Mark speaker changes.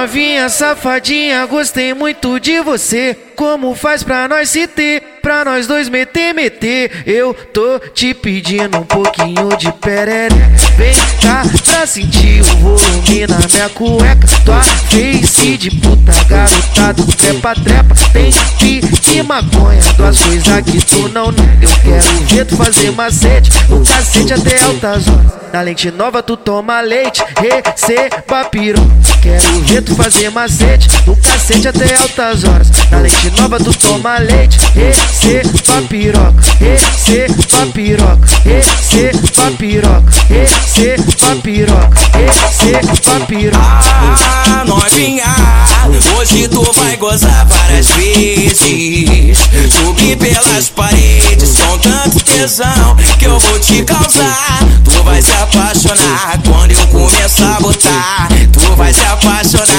Speaker 1: novinha safadinha, gostei muito de você. Como faz pra nós se ter, pra nós dois meter. Eu tô te pedindo um pouquinho de perere. Vem cá pra sentir o volume na minha cueca. Tua face de puta, garotado, trepa. Tem pique e maconha, duas coisas que tu não nega. Eu quero ver tu fazer macete, o cacete até altas horas. Na lente nova tu toma leite, receba piroca. Quero ver tu fazer macete, o cacete até altas horas. Na lente nova tu toma leite, receba piroca. Receba piroca, receba piroca, receba piroca, receba piroca.
Speaker 2: Ah, novinha, hoje tu vai gozar várias vezes. Subir pelas paredes com tanto tesão que eu vou te causar. Tu vai se apaixonar quando eu começar a botar. Tu vai se apaixonar